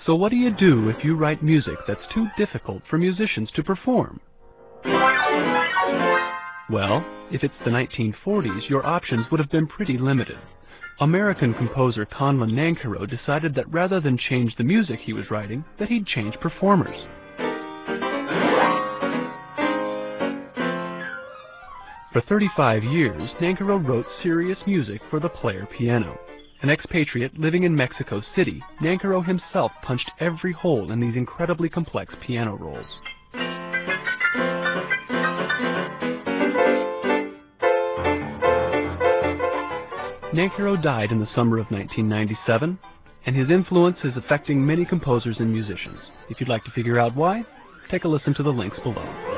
So what do you do if you write music that's too difficult for musicians to perform? Well, if it's the 1940s, your options would have been pretty limited. American composer Conlon Nancarrow decided that rather than change the music he was writing, that he'd change performers. For 35 years, Nancarrow wrote serious music for the player piano. An expatriate living in Mexico City, Nancarrow himself punched every hole in these incredibly complex piano rolls. Nancarrow died in the summer of 1997, and his influence is affecting many composers and musicians. If you'd like to figure out why, take a listen to the links below.